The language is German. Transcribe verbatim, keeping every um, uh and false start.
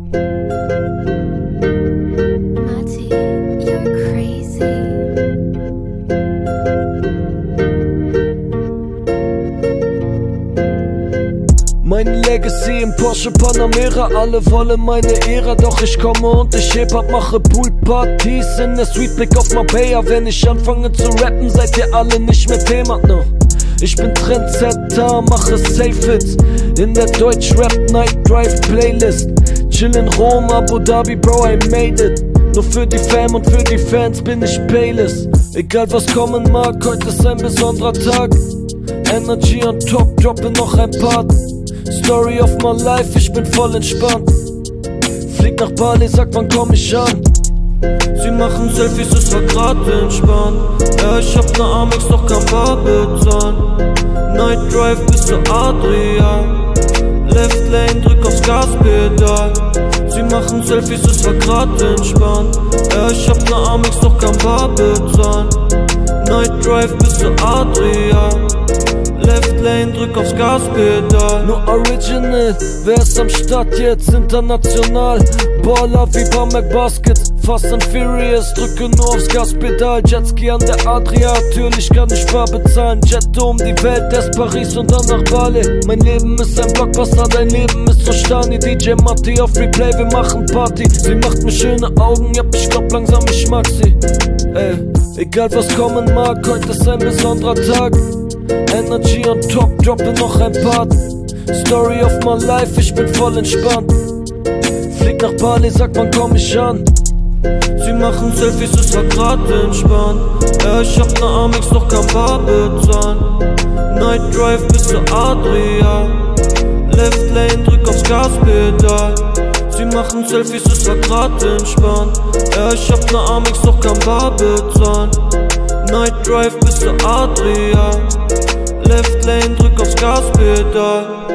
Mati, you're crazy. Meine Legacy im Porsche Panamera, alle wollen meine Ära, doch ich komme und ich Hip-Hop, mache Poolpartys in der Suite, Blick auf Marbella. Wenn ich anfange zu rappen, seid ihr alle nicht mehr Thema, no. Ich bin Trendsetter, mache Safe Hits in der Deutsch-Rap-Night-Drive-Playlist. Chill in Rom, Abu Dhabi, Bro, I made it. Nur für die Fam und für die Fans bin ich payless. Egal was kommen mag, heute ist ein besonderer Tag. Energy on top, droppe noch ein Part. Story of my life, ich bin voll entspannt. Flieg nach Bali, sag wann komm ich an. Sie machen Selfies, es war grad entspannt. Ja, ich hab ne Amex, doch kann Bar bezahlen. Night Drive bis zu Adria. Left Lane, drück aufs Gaspedal. Sie machen Selfies, es war grad entspannt. Ja, ich hab ne Amex, doch kann Bar bezahlen. Night Drive bis zu Adria. Left Lane, drück aufs Gaspedal. Nur original, wer ist am Start jetzt? International, Baller wie Bamberg Baskets. Fast and Furious, drücke nur aufs Gaspedal. Jetski an der Adria, natürlich kann ich bar bezahlen. Jet um die Welt, erst Paris und dann nach Bali. Mein Leben ist ein Blockbuster, dein Leben ist so Stani. D J Matti auf Replay, wir machen Party. Sie macht mir schöne Augen, ja, ich glaub langsam, ich mag sie. Ey, egal was kommen mag, heute ist ein besonderer Tag. Energy on top, droppe noch ein Part. Story of my life, ich bin voll entspannt. Flieg nach Bali, sag wann komm ich an. Sie machen Selfies, es war grad entspannt. Ja, ich hab ne Amex, doch kann Bar bezahlen. Night Drive bis zu Adria. Left Lane, drück aufs Gaspedal. Sie machen Selfies, es war grad entspannt. Ja, ich hab ne Amex, doch kann Bar bezahlen. Night Drive bis zu Adria. Left Lane, drück aufs Gaspedal.